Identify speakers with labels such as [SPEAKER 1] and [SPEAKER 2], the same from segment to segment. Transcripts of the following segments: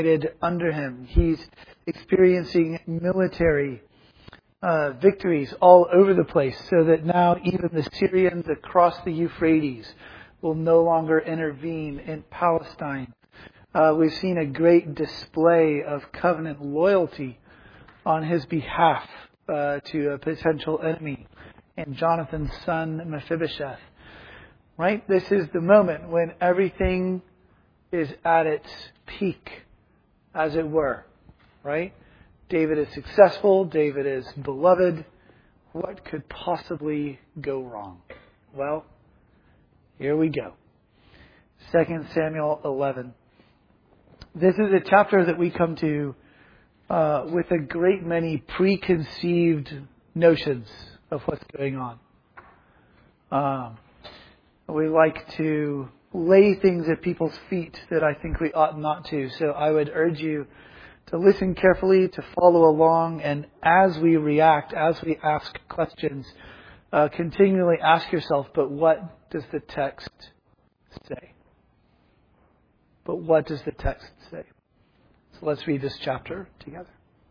[SPEAKER 1] under him. He's experiencing military victories all over the place, so that now even the Syrians across the Euphrates will no longer intervene in Palestine. We've seen a great display of covenant loyalty on his behalf to a potential enemy in Jonathan's son Mephibosheth. Right? This is the moment when everything is at its peak, as it were. Right? David is successful. David is beloved. What could possibly go wrong? Well, here we go. 2 Samuel 11. This is a chapter that we come to with a great many preconceived notions of what's going on. We like to lay things at people's feet that I think we ought not to. So I would urge you to listen carefully, to follow along, and as we react, as we ask questions, continually ask yourself, but what does the text say? But what does the text say? So let's read this chapter together.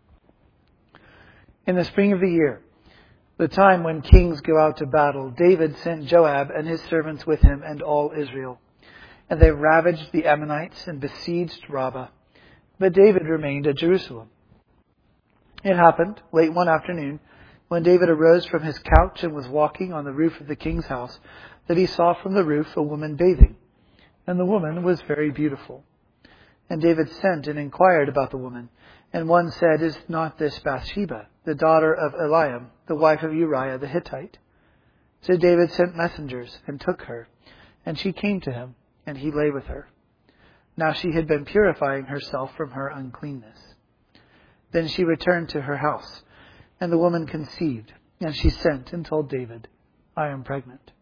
[SPEAKER 1] In the spring of the year, the time when kings go out to battle, David sent Joab and his servants with him and all Israel. And they ravaged the Ammonites and besieged Rabbah. But David remained at Jerusalem. It happened late one afternoon, when David arose from his couch and was walking on the roof of the king's house, that he saw from the roof a woman bathing. And the woman was very beautiful. And David sent and inquired about the woman. And one said, "Is not this Bathsheba, the daughter of Eliam, the wife of Uriah the Hittite?" So David sent messengers and took her. And she came to him, and he lay with her. Now she had been purifying herself from her uncleanness. Then she returned to her house, and the woman conceived. And she sent and told David, "I am pregnant."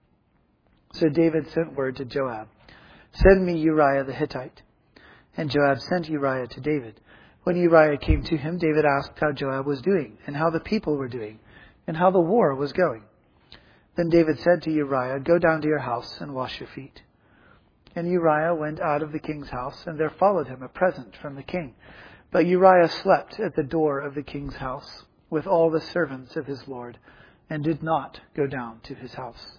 [SPEAKER 1] So David sent word to Joab, "Send me Uriah the Hittite." And Joab sent Uriah to David. When Uriah came to him, David asked how Joab was doing, and how the people were doing, and how the war was going. Then David said to Uriah, "Go down to your house and wash your feet." And Uriah went out of the king's house, and there followed him a present from the king. But Uriah slept at the door of the king's house with all the servants of his lord, and did not go down to his house.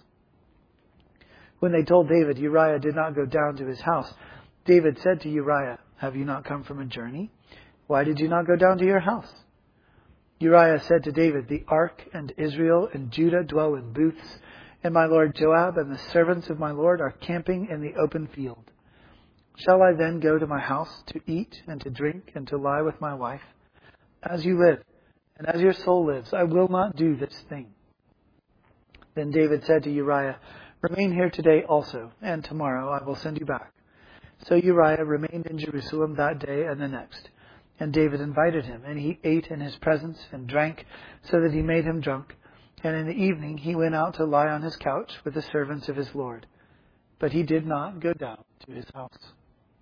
[SPEAKER 1] When they told David Uriah did not go down to his house, David said to Uriah, "Have you not come from a journey? Why did you not go down to your house?" Uriah said to David, "The ark and Israel and Judah dwell in booths, and my lord Joab and the servants of my lord are camping in the open field. Shall I then go to my house to eat and to drink and to lie with my wife? As you live, and as your soul lives, I will not do this thing." Then David said to Uriah, "Remain here today also, and tomorrow I will send you back." So Uriah remained in Jerusalem that day and the next. And David invited him, and he ate in his presence and drank, so that he made him drunk. And in the evening he went out to lie on his couch with the servants of his lord. But he did not go down to his house.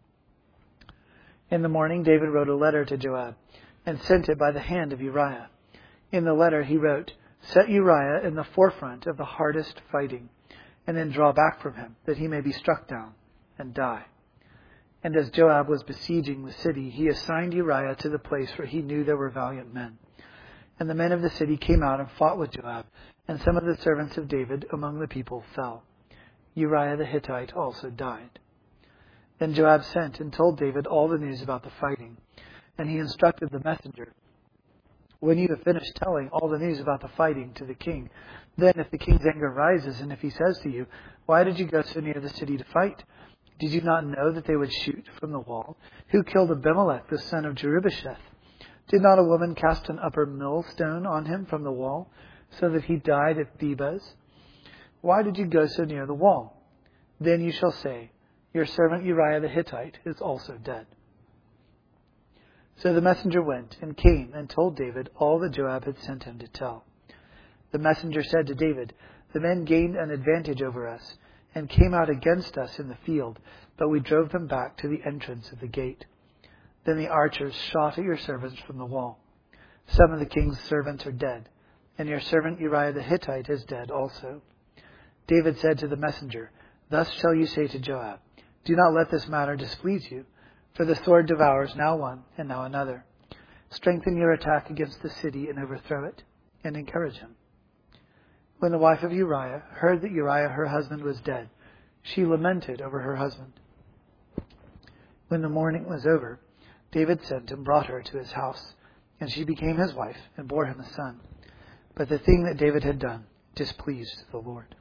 [SPEAKER 1] In the morning David wrote a letter to Joab, and sent it by the hand of Uriah. In the letter he wrote, "Set Uriah in the forefront of the hardest fighting, and then draw back from him, that he may be struck down and die." And as Joab was besieging the city, he assigned Uriah to the place where he knew there were valiant men. And the men of the city came out and fought with Joab, and some of the servants of David among the people fell. Uriah the Hittite also died. Then Joab sent and told David all the news about the fighting. And he instructed the messenger, "When you have finished telling all the news about the fighting to the king, then if the king's anger rises, and if he says to you, 'Why did you go so near the city to fight? Did you not know that they would shoot from the wall? Who killed Abimelech, the son of Jerubbesheth? Did not a woman cast an upper millstone on him from the wall, so that he died at Thebez? Why did you go so near the wall?' Then you shall say, 'Your servant Uriah the Hittite is also dead.'" So the messenger went and came and told David all that Joab had sent him to tell. The messenger said to David, "The men gained an advantage over us, and came out against us in the field, but we drove them back to the entrance of the gate. Then the archers shot at your servants from the wall. Some of the king's servants are dead, and your servant Uriah the Hittite is dead also." David said to the messenger, "Thus shall you say to Joab, 'Do not let this matter displease you, For the sword devours now one and now another. Strengthen your attack against the city and overthrow it, and encourage him. When the wife of Uriah heard that Uriah, her husband, was dead, she lamented over her husband. When the mourning was over, David sent and brought her to his house, and she became his wife and bore him a son. But the thing that David had done displeased the Lord.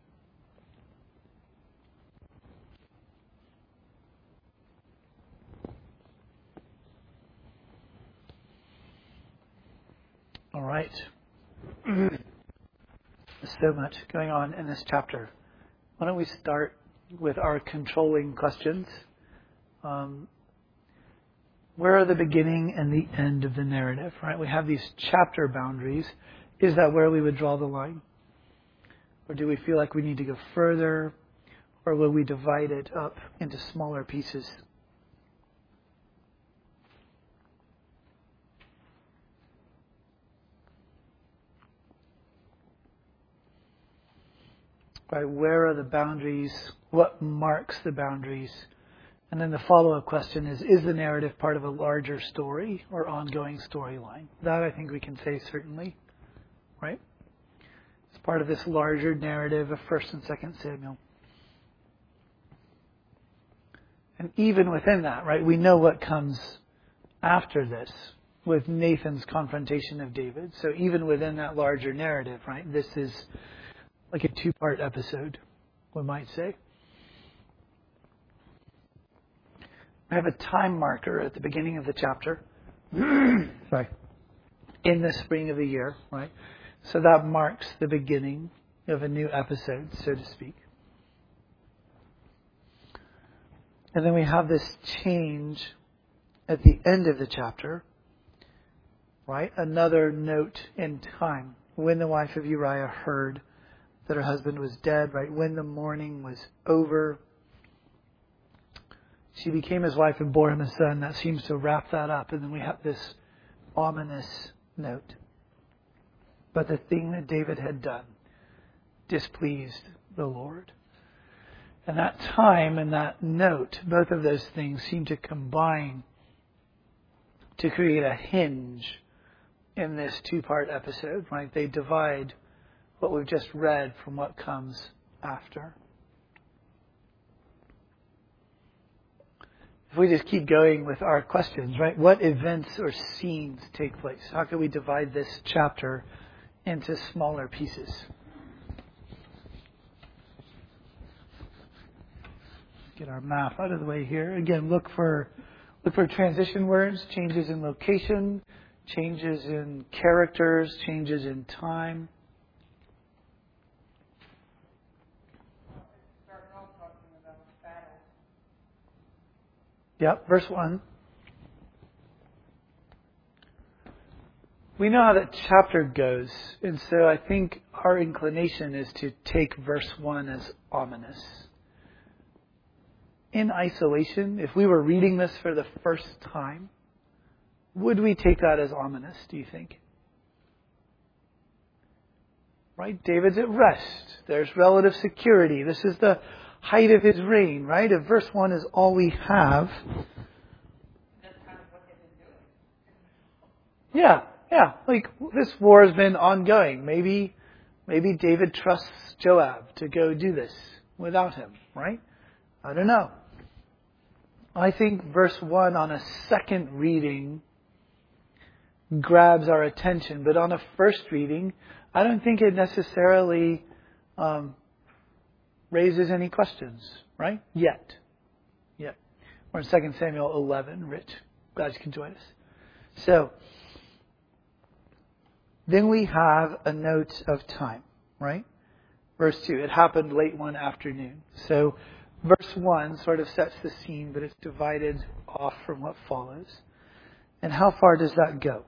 [SPEAKER 1] All right. So much going on in this chapter. Why don't we start with our controlling questions? Where are the beginning and the end of the narrative? Right? We have these chapter boundaries. Is that where we would draw the line? Or do we feel like we need to go further? Or will we divide it up into smaller pieces? Right, where are the boundaries? What marks the boundaries? And then the follow-up question is the narrative part of a larger story or ongoing storyline? That I think we can say certainly, right? It's part of this larger narrative of 1st and 2nd Samuel. And even within that, right, we know what comes after this with Nathan's confrontation of David. So even within that larger narrative, right, this is like a 2-part episode, we might say. We have a time marker at the beginning of the chapter. Sorry. In the spring of the year, right? So that marks the beginning of a new episode, so to speak. And then we have this change at the end of the chapter, right? Another note in time. When the wife of Uriah heard that her husband was dead, right? When the mourning was over, she became his wife and bore him a son. That seems to wrap that up. And then we have this ominous note. But the thing that David had done displeased the Lord. And that time and that note, both of those things seem to combine to create a hinge in this 2-part episode, right? They divide what we've just read from what comes after. If we just keep going with our questions, right? What events or scenes take place? How can we divide this chapter into smaller pieces? Get our map out of the way here. Again, look for transition words, changes in location, changes in characters, changes in time. Yep, verse 1. We know how that chapter goes, and so I think our inclination is to take verse 1 as ominous. In isolation, if we were reading this for the first time, would we take that as ominous, do you think? Right? David's at rest. There's relative security. This is the height of his reign, right? If verse 1 is all we have.
[SPEAKER 2] That's kind of what they've been doing.
[SPEAKER 1] Yeah. Like, this war has been ongoing. Maybe David trusts Joab to go do this without him, right? I don't know. I think verse 1 on a second reading grabs our attention, but on a first reading, I don't think it necessarily raises any questions, right? Yet. We're in 2 Samuel 11. Rich, glad you can join us. So, then we have a note of time, right? Verse 2, it happened late one afternoon. So, verse 1 sort of sets the scene, but it's divided off from what follows. And how far does that go?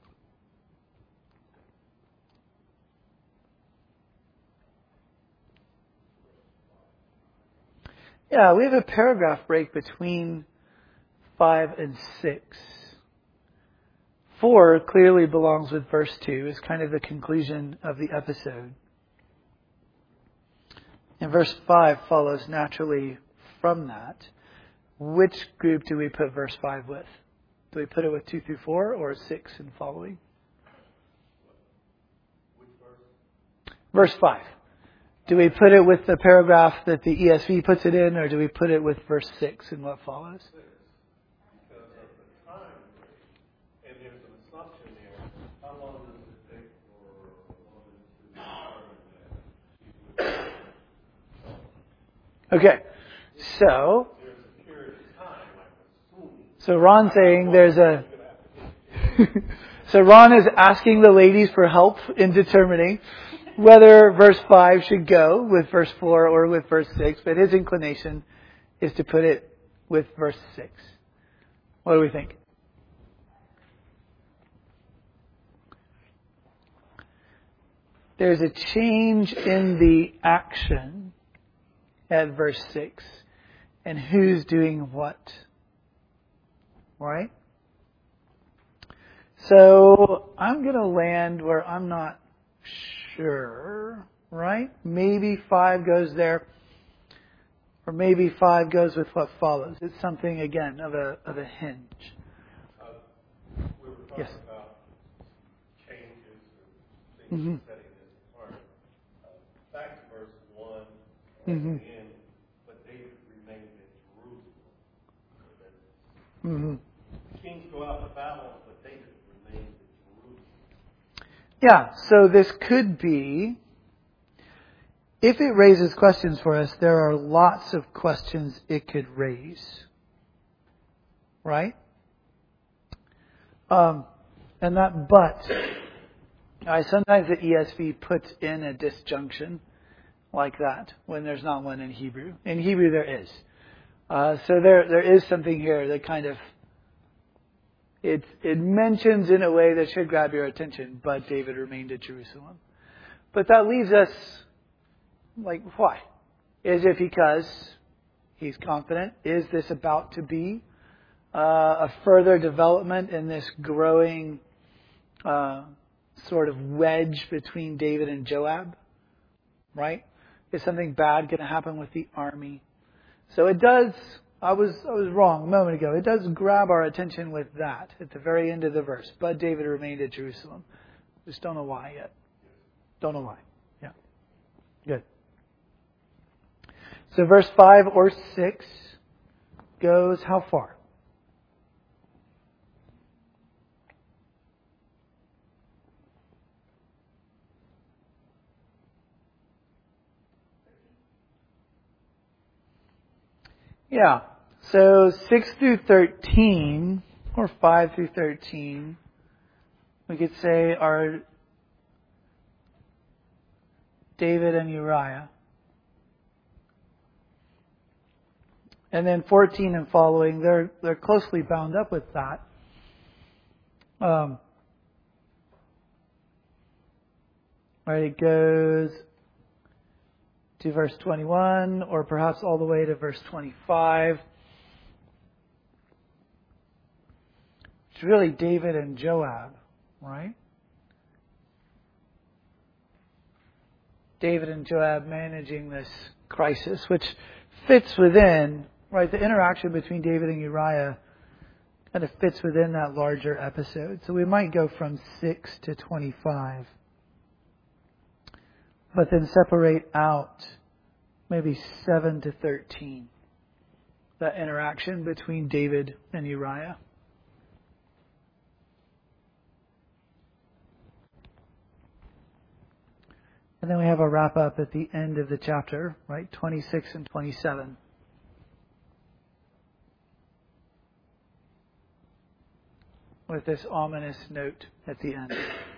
[SPEAKER 1] Yeah, we have a paragraph break between 5 and 6. 4 clearly belongs with verse 2. It's kind of the conclusion of the episode. And verse 5 follows naturally from that. which group do we put verse 5 with? Do we put it with 2 through 4 or 6 and following?
[SPEAKER 3] Which verse?
[SPEAKER 1] Verse 5. Do we put it with the paragraph that the ESV puts it in, or do we put it with verse 6 and what follows?
[SPEAKER 3] Because of the time frame, and there's an assumption there. How long does it take for a woman to determine that?
[SPEAKER 1] Okay, so
[SPEAKER 3] There's a period of time, I'm assuming.
[SPEAKER 1] So Ron's saying there's a... So Ron is asking the ladies for help in determining whether verse 5 should go with verse 4 or with verse 6, but his inclination is to put it with verse 6. What do we think? There's a change in the action at verse 6 and who's doing what. Right? So I'm going to land where I'm not sure, right? Maybe 5 goes there, or maybe 5 goes with what follows. It's something, again, of a hinge.
[SPEAKER 3] We were talking
[SPEAKER 1] Yes.
[SPEAKER 3] about changes and things setting this apart. Back to verse 1 at the end, but David remained in Jerusalem. The kings go out to battle, but David remained in Jerusalem.
[SPEAKER 1] Yeah, so this could be, if it raises questions for us, there are lots of questions it could raise. Right? And that but, sometimes the ESV puts in a disjunction like that when there's not one in Hebrew. In Hebrew there is. So there is something here that kind of, it mentions in a way that should grab your attention, but David remained at Jerusalem. But that leaves us, like, why? Is it because he's confident? Is this about to be a further development in this growing sort of wedge between David and Joab? Right? Is something bad going to happen with the army? So it does, I was wrong a moment ago. It does grab our attention with that at the very end of the verse. But David remained at Jerusalem. Just don't know why yet. Don't know why. Yeah. Good. So verse 5 or 6 goes how far? Yeah. So 6 through 13, or 5 through 13, we could say are David and Uriah. And then 14 and following, they're closely bound up with that. Right, it goes to verse 21, or perhaps all the way to verse 25. It's really David and Joab, right? David and Joab managing this crisis, which fits within, right, the interaction between David and Uriah kind of fits within that larger episode. So we might go from 6 to 25. But then separate out maybe 7 to 13. That interaction between David and Uriah. And then we have a wrap up at the end of the chapter, right? 26 and 27. With this ominous note at the end.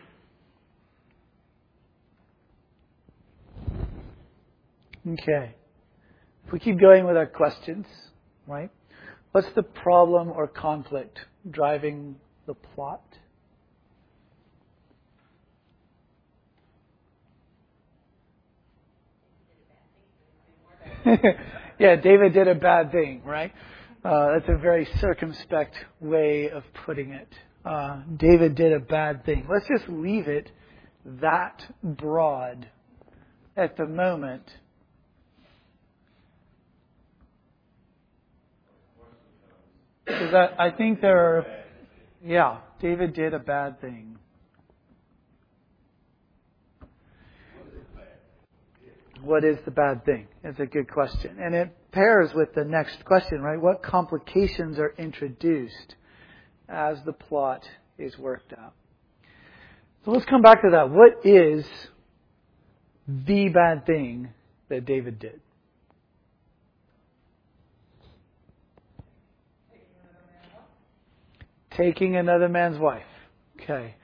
[SPEAKER 1] Okay. If we keep going with our questions, right? What's the problem or conflict driving the plot? Yeah, David did a bad thing, right? That's a very circumspect way of putting it. David did a bad thing. Let's just leave it that broad at the moment. I think there are, yeah, David did a bad thing. What is the bad thing? It's a good question. And it pairs with the next question, right? What complications are introduced as the plot is worked out? So let's come back to that. What is the bad thing that David did? Taking another man's wife. Okay.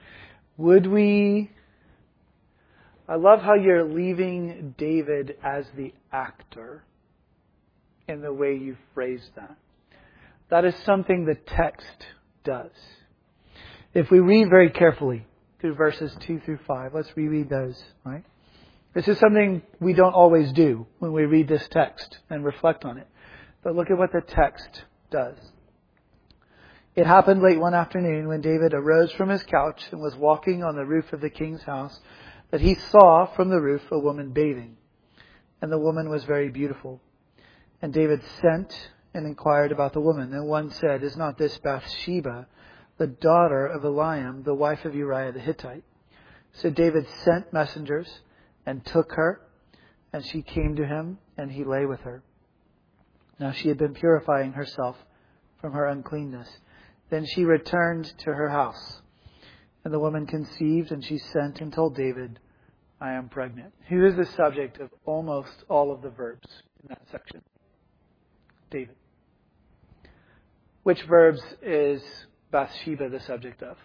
[SPEAKER 1] I love how you're leaving David as the actor in the way you phrased that. That is something the text does. If we read very carefully through verses 2 through 5, let's reread those, right? This is something we don't always do when we read this text and reflect on it. But look at what the text does. It happened late one afternoon when David arose from his couch and was walking on the roof of the king's house that he saw from the roof a woman bathing. And the woman was very beautiful. And David sent and inquired about the woman. And one said, "Is not this Bathsheba, the daughter of Eliam, the wife of Uriah the Hittite?" So David sent messengers and took her, and she came to him, and he lay with her. Now she had been purifying herself from her uncleanness. Then she returned to her house. And the woman conceived, and she sent and told David, "I am pregnant." Who is the subject of almost all of the verbs in that section? David. Which verbs is Bathsheba the subject of?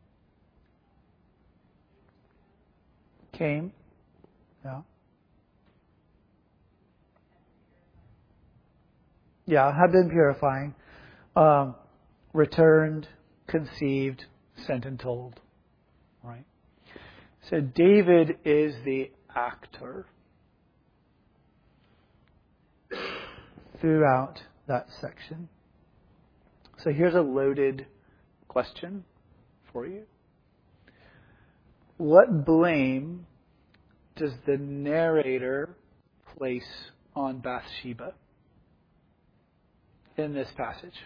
[SPEAKER 1] Came. Yeah. Yeah, had been purifying. Returned, conceived, sent and told. Right? So David is the actor throughout that section. So here's a loaded question for you. What blame does the narrator place on Bathsheba in this passage?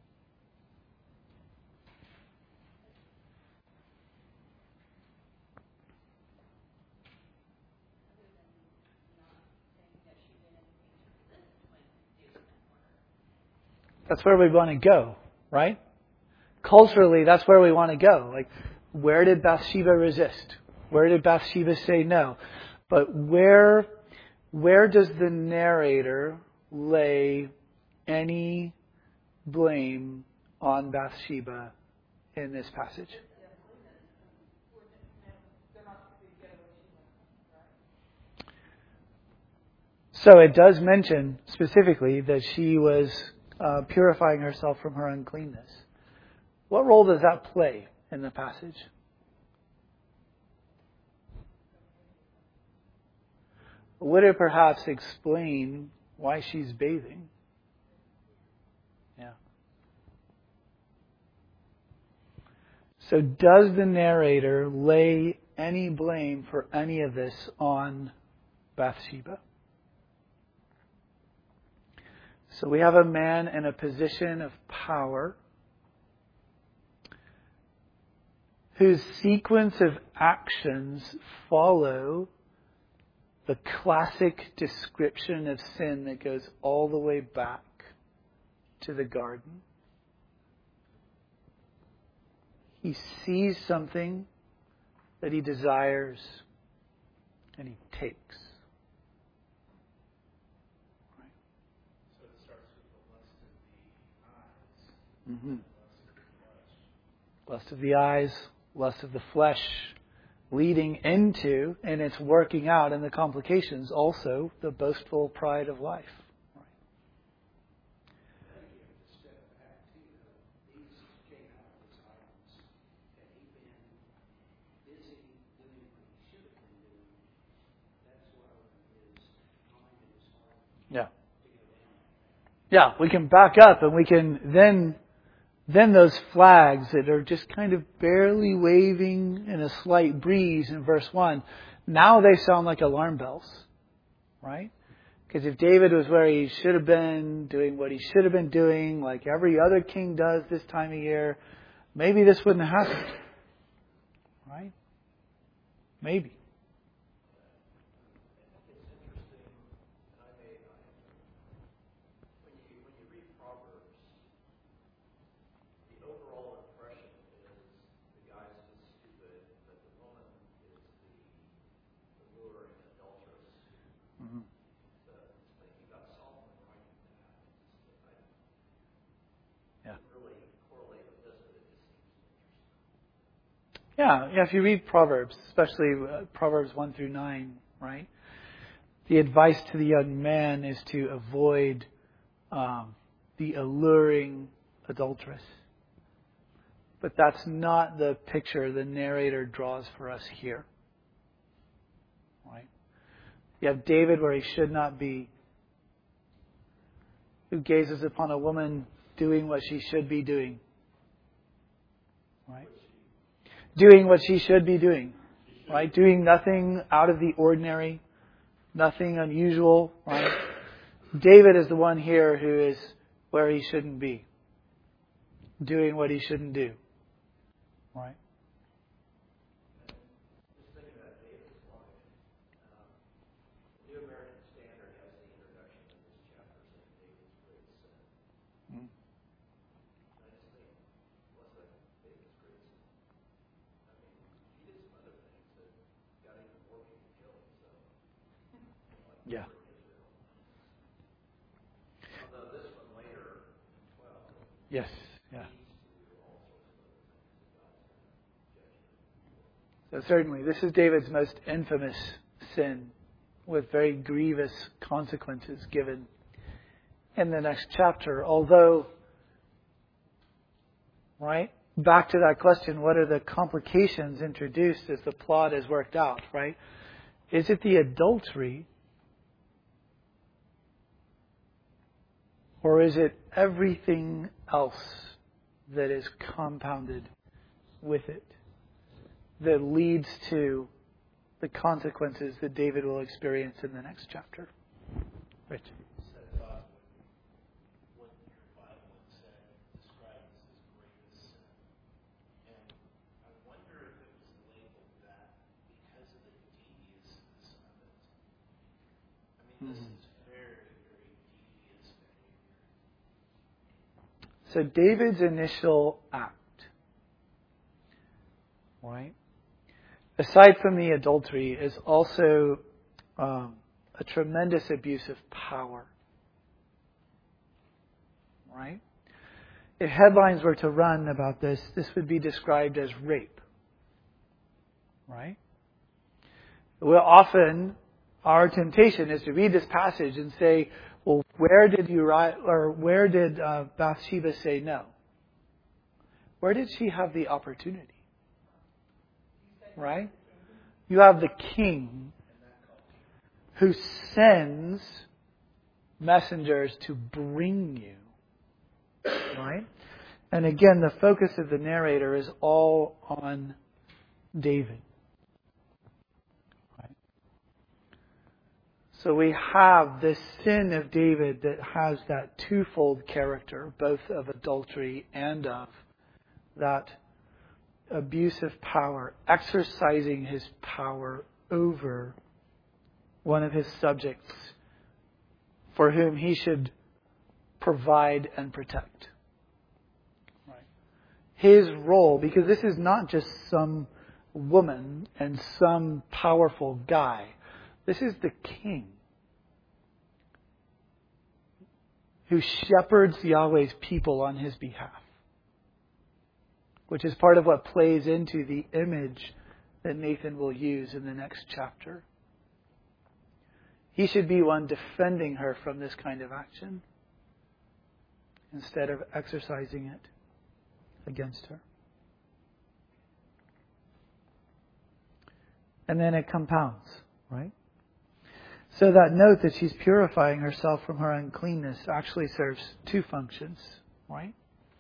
[SPEAKER 1] That's where we want to go, right? Culturally, that's where we want to go. Like, where did Bathsheba resist? Where did Bathsheba say no? But where does the narrator lay any blame on Bathsheba in this passage? So it does mention specifically that she was purifying herself from her uncleanness. What role does that play in the passage? Would it perhaps explain why she's bathing? Yeah. So does the narrator lay any blame for any of this on Bathsheba? So we have a man in a position of power whose sequence of actions follow the classic description of sin that goes all the way back to the garden. He sees something that he desires and he takes. Mm-hmm. Lust of the eyes, lust of the flesh, leading into, and it's working out in the complications also, the boastful pride of life. Yeah. Yeah, we can back up and we can then those flags that are just kind of barely waving in a slight breeze in verse 1, now they sound like alarm bells, right? Because if David was where he should have been, doing what he should have been doing, like every other king does this time of year, maybe this wouldn't have happened. Right? Maybe. Yeah, if you read Proverbs, especially Proverbs 1 through 9, right? The advice to the young man is to avoid the alluring adulteress. But that's not the picture the narrator draws for us here. Right? You have David where he should not be, who gazes upon a woman doing what she should be doing. Right? Doing what she should be doing. Right? Doing nothing out of the ordinary, nothing unusual. Right? David is the one here who is where he shouldn't be. Doing what he shouldn't do. Right?
[SPEAKER 4] Just thinking about David's life, the New American Standard has the introduction of this chapter saying David's great sin.
[SPEAKER 1] Mm.
[SPEAKER 4] I just think, what's that David's great sin? I mean, he did some other things that got even more people killed, so.
[SPEAKER 1] Yeah.
[SPEAKER 4] Although this one later, 12.
[SPEAKER 1] Yes. Yeah. So certainly, this is David's most infamous sin, with very grievous consequences given in the next chapter. Although, right, back to that question, what are the complications introduced as the plot is worked out, right? Is it the adultery? Or is it everything else that is compounded with it that leads to the consequences that David will experience in the next chapter? Rich.
[SPEAKER 5] What your Bible said describes his greatest sin. And I wonder if it was labeled that because of the deviousness of it. I mean, this is very, very devious behavior.
[SPEAKER 1] So David's initial act, right, aside from the adultery, is also a tremendous abuse of power. Right? If headlines were to run about this, this would be described as rape. Right? Well, often our temptation is to read this passage and say, well, where did Bathsheba say no? Where did she have the opportunity? Right? You have the king who sends messengers to bring you. Right? And again, the focus of the narrator is all on David. Right? So we have this sin of David that has that twofold character, both of adultery and of that abuse of power, exercising his power over one of his subjects for whom he should provide and protect. Right. His role, because this is not just some woman and some powerful guy. This is the king who shepherds Yahweh's people on his behalf, which is part of what plays into the image that Nathan will use in the next chapter. He should be one defending her from this kind of action instead of exercising it against her. And then it compounds, right? So that note that she's purifying herself from her uncleanness actually serves two functions, right?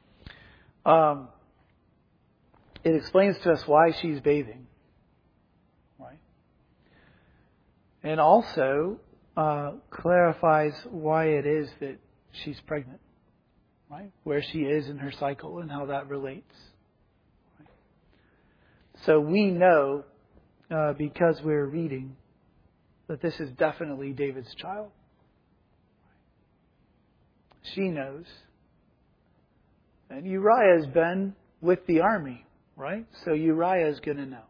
[SPEAKER 1] It explains to us why she's bathing. Right? And also, clarifies why it is that she's pregnant, right? Where she is in her cycle and how that relates. Right? So we know, because we're reading, that this is definitely David's child. She knows. And Uriah has been with the army, right? So Uriah is going to know.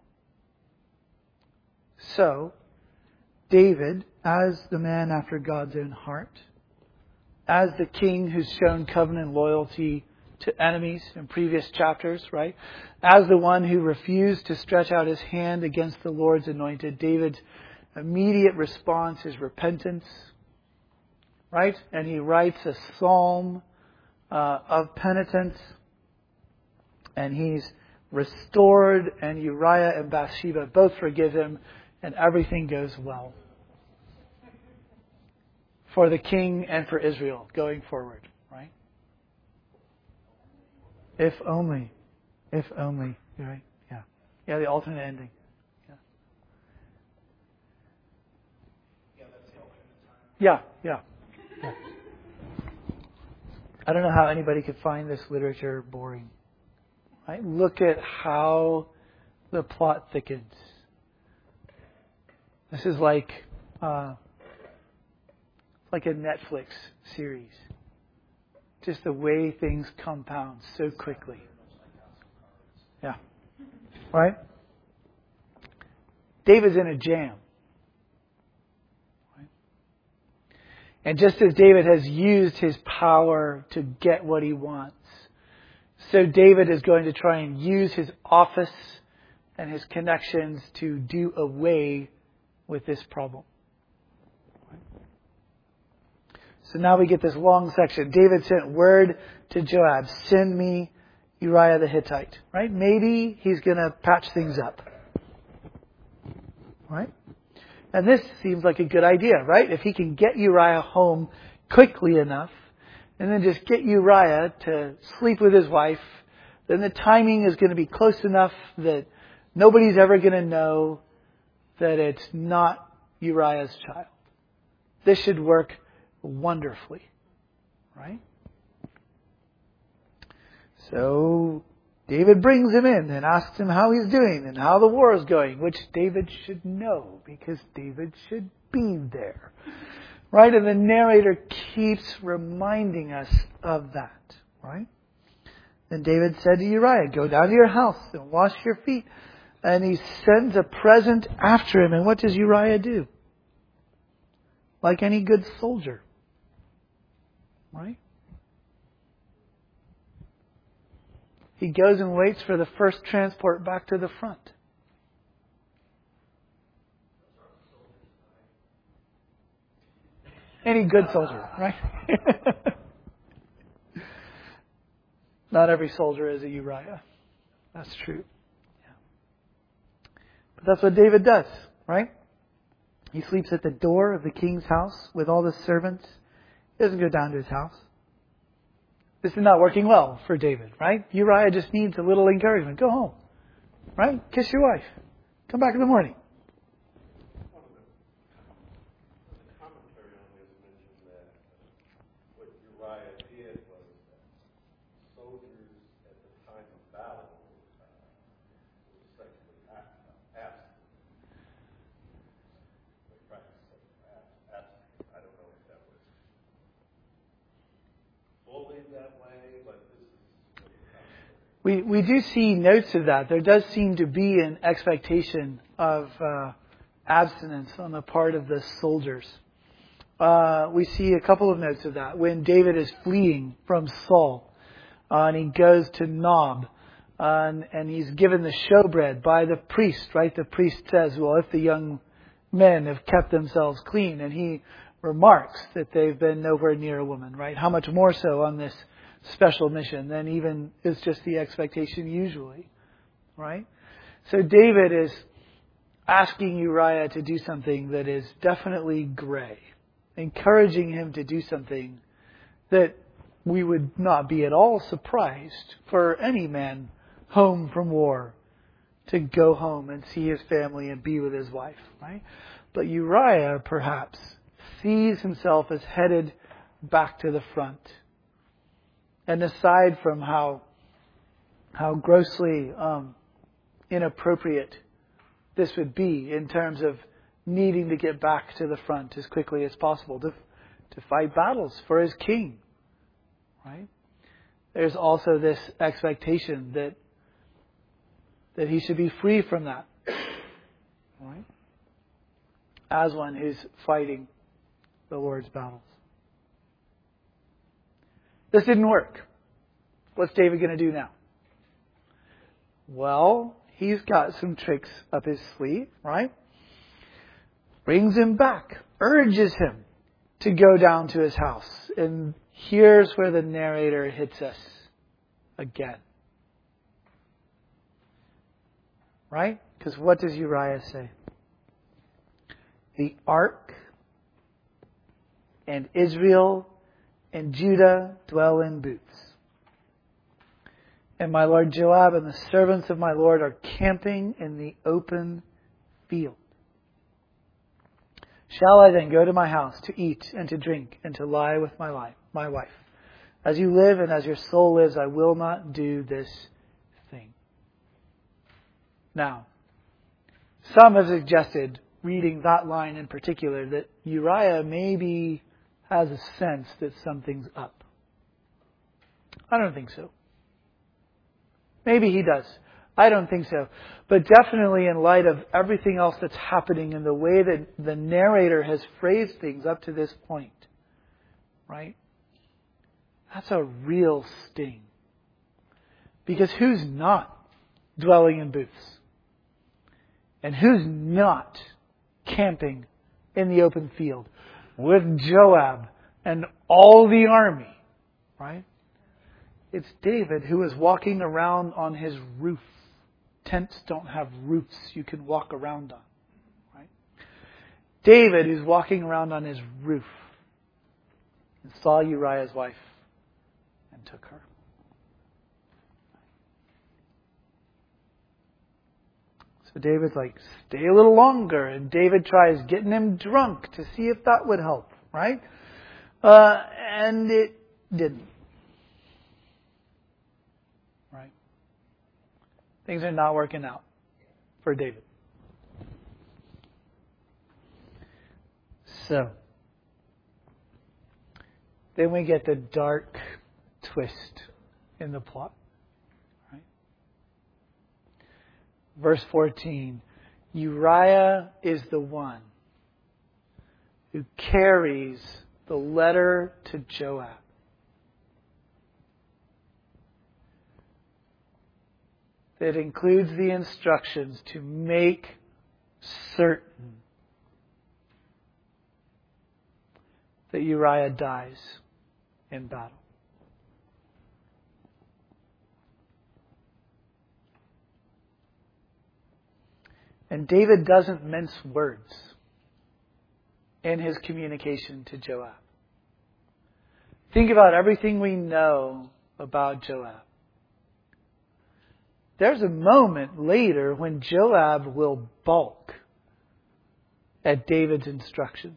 [SPEAKER 1] So, David, as the man after God's own heart, as the king who's shown covenant loyalty to enemies in previous chapters, right? As the one who refused to stretch out his hand against the Lord's anointed, David's immediate response is repentance, right? And he writes a psalm of penitence, and he's restored, and Uriah and Bathsheba both forgive him, and everything goes well for the king and for Israel going forward, right? If only, right? Yeah, the alternate ending.
[SPEAKER 5] Yeah, that's the alternate time.
[SPEAKER 1] Yeah. I don't know how anybody could find this literature boring. Right? Look at how the plot thickens. This is like a Netflix series. Just the way things compound so quickly. Yeah. Right? David's in a jam. Right? And just as David has used his power to get what he wants, so David is going to try and use his office and his connections to do away with this problem. So now we get this long section. David sent word to Joab, send me Uriah the Hittite. Right? Maybe he's going to patch things up. Right? And this seems like a good idea, right? If he can get Uriah home quickly enough, and then just get Uriah to sleep with his wife, then the timing is going to be close enough that nobody's ever going to know that it's not Uriah's child. This should work wonderfully, right? So David brings him in and asks him how he's doing and how the war is going, which David should know because David should be there. Right? And the narrator keeps reminding us of that. Right? Then David said to Uriah, go down to your house and wash your feet. And he sends a present after him. And what does Uriah do? Like any good soldier. Right? He goes and waits for the first transport back to the front. Any good soldier, right? Not every soldier is a Uriah. That's true. Yeah. But that's what David does, right? He sleeps at the door of the king's house with all the servants. He doesn't go down to his house. This is not working well for David, right? Uriah just needs a little encouragement. Go home, right? Kiss your wife. Come back in the morning. We do see notes of that. There does seem to be an expectation of abstinence on the part of the soldiers. We see a couple of notes of that. When David is fleeing from Saul, and he goes to Nob, and he's given the showbread by the priest, right? The priest says, well, if the young men have kept themselves clean, and he remarks that they've been nowhere near a woman, right? How much more so on this special mission than even is just the expectation usually, right? So David is asking Uriah to do something that is definitely gray, encouraging him to do something that we would not be at all surprised for any man home from war to go home and see his family and be with his wife, right? But Uriah perhaps sees himself as headed back to the front. And aside from how grossly inappropriate this would be in terms of needing to get back to the front as quickly as possible to fight battles for his king, right? There's also this expectation that he should be free from that, right? As one who's fighting the Lord's battles. This didn't work. What's David going to do now? Well, he's got some tricks up his sleeve, right? Brings him back, urges him to go down to his house. And here's where the narrator hits us again. Right? Because what does Uriah say? The ark and Israel and Judah dwell in booths. And my lord Joab and the servants of my lord are camping in the open field. Shall I then go to my house to eat and to drink and to lie with my wife? As you live and as your soul lives, I will not do this thing. Now, some have suggested, reading that line in particular, that Uriah maybe has a sense that something's up. I don't think so. Maybe he does. I don't think so. But definitely in light of everything else that's happening and the way that the narrator has phrased things up to this point, right? That's a real sting. Because who's not dwelling in booths? And who's not camping in the open field with Joab and all the army, right? It's David who is walking around on his roof. Tents don't have roofs you can walk around on, right? David who's walking around on his roof and saw Uriah's wife and took her. So David's like, stay a little longer. And David tries getting him drunk to see if that would help, right? And it didn't. Right? Things are not working out for David. So, then we get the dark twist in the plot. Right? Verse 14, Uriah is the one who carries the letter to Joab. That includes the instructions to make certain that Uriah dies in battle. And David doesn't mince words in his communication to Joab. Think about everything we know about Joab. There's a moment later when Joab will balk at David's instructions.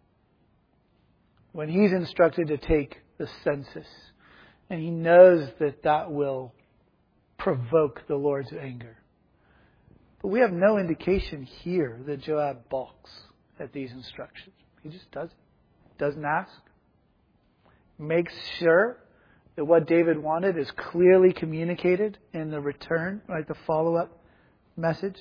[SPEAKER 1] When he's instructed to take the census. And he knows that that will provoke the Lord's anger. But we have no indication here that Joab balks at these instructions. He just doesn't ask. Makes sure that what David wanted is clearly communicated in the return, right, the follow-up message.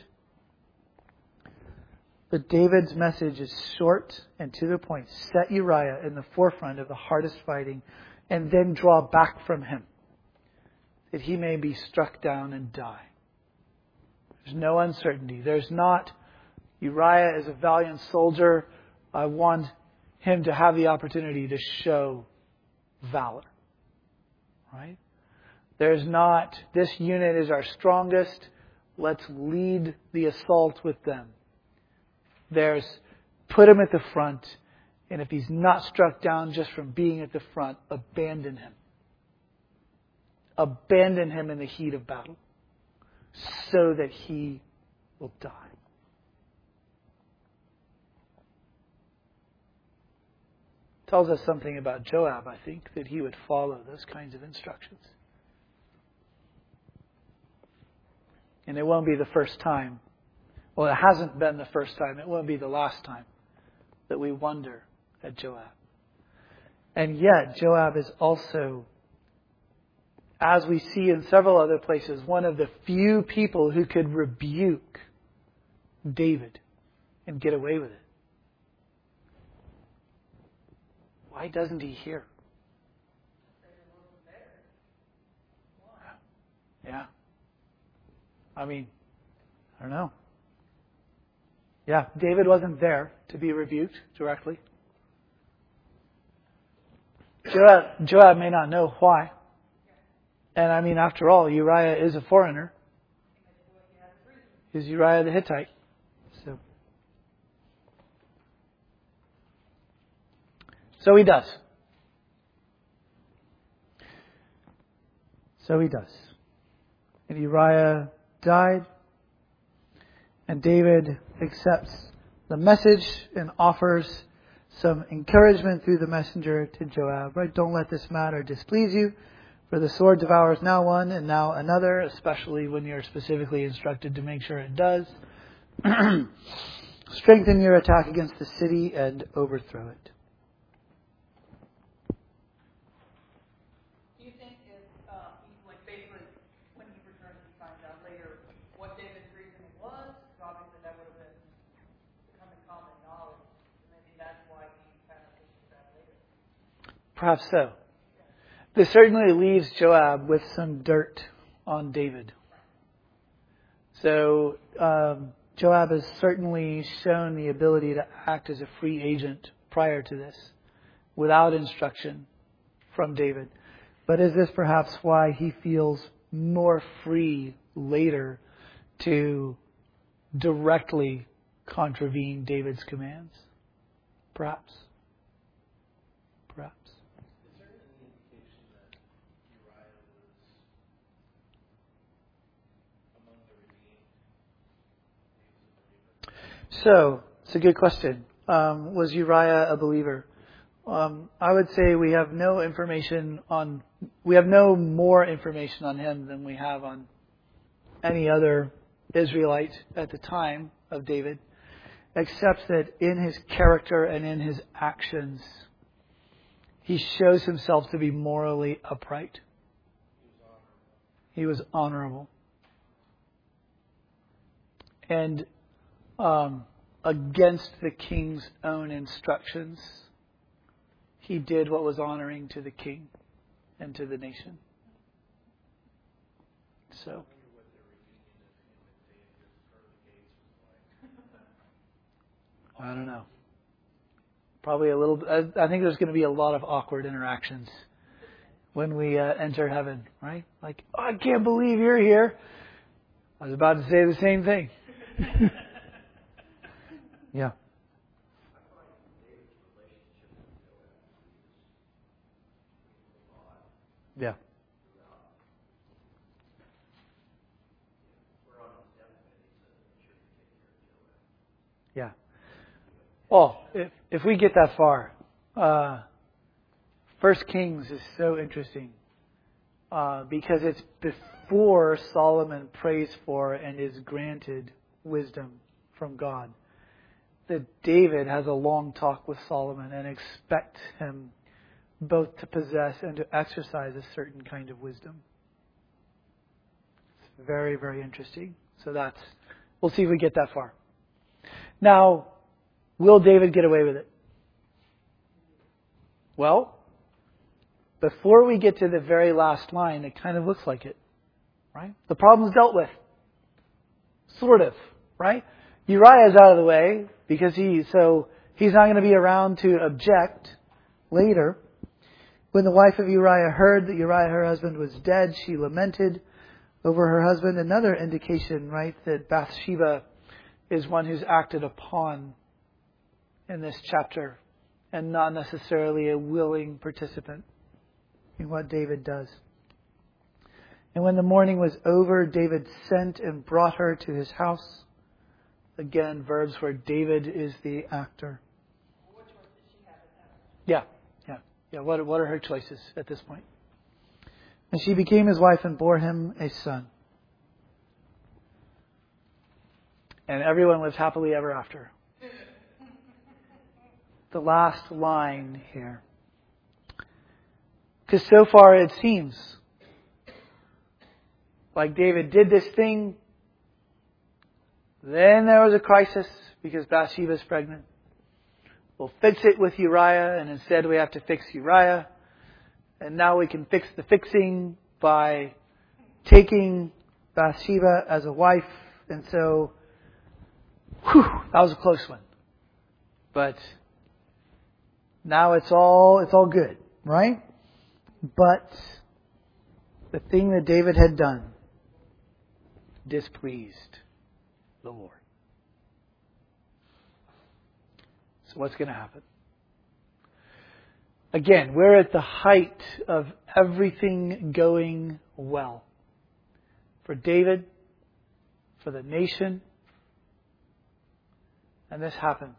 [SPEAKER 1] But David's message is short and to the point. Set Uriah in the forefront of the hardest fighting and then draw back from him that he may be struck down and die. There's no uncertainty. There's not, Uriah is a valiant soldier. I want him to have the opportunity to show valor. Right? There's not, this unit is our strongest. Let's lead the assault with them. There's, put him at the front. And if he's not struck down just from being at the front, abandon him. Abandon him in the heat of battle. So that he will die. tells us something about Joab, I think, that he would follow those kinds of instructions. And it won't be the first time. Well, it hasn't been the first time. It won't be the last time that we wonder at Joab. And yet, Joab is also, as we see in several other places, one of the few people who could rebuke David and get away with it. Why doesn't he hear? Yeah. I mean, I don't know. Yeah, David wasn't there to be rebuked directly. Joab may not know why. And I mean, after all, Uriah is a foreigner. He's Uriah the Hittite. So he does. So he does. And Uriah died. And David accepts the message and offers some encouragement through the messenger to Joab. Right? Don't let this matter displease you, for the sword devours now one and now another, especially when you're specifically instructed to make sure it does. Strengthen your attack against the city and overthrow it.
[SPEAKER 2] Do you think if, like basically, when he returns, he finds out later what David's reason was? Because obviously that would have been becoming common knowledge. Maybe that's why he kind of thinks that later.
[SPEAKER 1] Perhaps so. This certainly leaves Joab with some dirt on David. So Joab has certainly shown the ability to act as a free agent prior to this, without instruction from David. But is this perhaps why he feels more free later to directly contravene David's commands? Perhaps. Perhaps.
[SPEAKER 5] Is there any indication that Uriah was among the redeemed? He was a believer.
[SPEAKER 1] So, it's a good question. Was Uriah a believer? I would say we have no more information on him than we have on any other Israelite at the time of David, except that in his character and in his actions, he shows himself to be morally upright. He was honorable. And against the king's own instructions, he did what was honoring to the king and to the nation. So, I don't know. Probably a little. I think there's going to be a lot of awkward interactions when we enter heaven, right? Like, oh, I can't believe you're here. I was about to say the same thing. Yeah. Yeah. Yeah. Well, if we get that far, 1 Kings is so interesting because it's before Solomon prays for and is granted wisdom from God, that David has a long talk with Solomon and expects him both to possess and to exercise a certain kind of wisdom. It's very, very interesting. So we'll see if we get that far. Now, will David get away with it? Well, before we get to the very last line, it kind of looks like it, right? The problem's dealt with. Sort of, right? Uriah is out of the way because he's not going to be around to object later. When the wife of Uriah heard that Uriah, her husband, was dead, she lamented over her husband. Another indication, right, that Bathsheba is one who's acted upon in this chapter and not necessarily a willing participant in what David does. And when the mourning was over, David sent and brought her to his house. Again, verbs where David is the actor.
[SPEAKER 2] Which one did she have in that?
[SPEAKER 1] Yeah. what are her choices at this point? And she became his wife and bore him a son. And everyone lived happily ever after. The last line here. Because so far it seems like David did this thing. Then there was a crisis because Bathsheba's pregnant. We'll fix it with Uriah, and instead we have to fix Uriah. And now we can fix the fixing by taking Bathsheba as a wife. And so, that was a close one. But now it's all good, right? But the thing that David had done displeased the Lord. So what's going to happen? Again, we're at the height of everything going well. For David, for the nation, and this happens.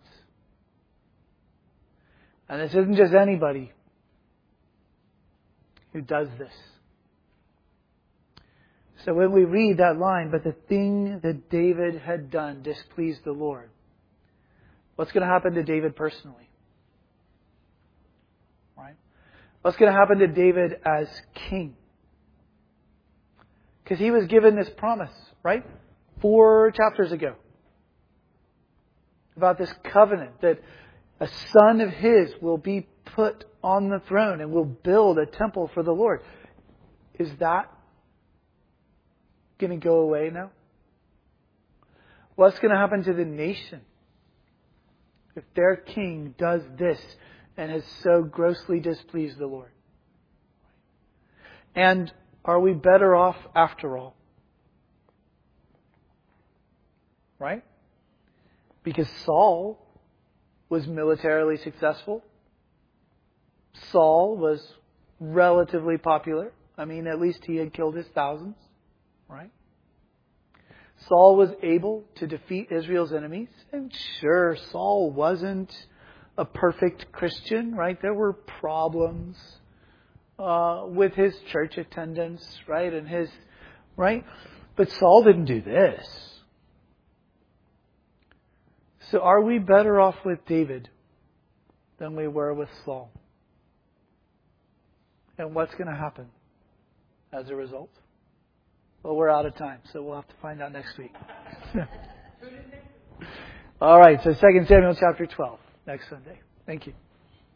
[SPEAKER 1] And this isn't just anybody who does this. So when we read that line, but the thing that David had done displeased the Lord, what's going to happen to David personally? Right? What's going to happen to David as king? Because he was given this promise, right? 4 chapters ago. About this covenant that a son of his will be put on the throne and will build a temple for the Lord. Is that going to go away now? What's going to happen to the nation if their king does this and has so grossly displeased the Lord? And are we better off after all? Right? Because Saul was militarily successful. Saul was relatively popular. I mean, at least he had killed his thousands. Right? Saul was able to defeat Israel's enemies. And sure, Saul wasn't a perfect Christian, right? There were problems with his church attendance, right? And his, right? But Saul didn't do this. So are we better off with David than we were with Saul? And what's going to happen as a result? Well, we're out of time, so we'll have to find out next week. All right, so 2 Samuel chapter 12, next Sunday. Thank you.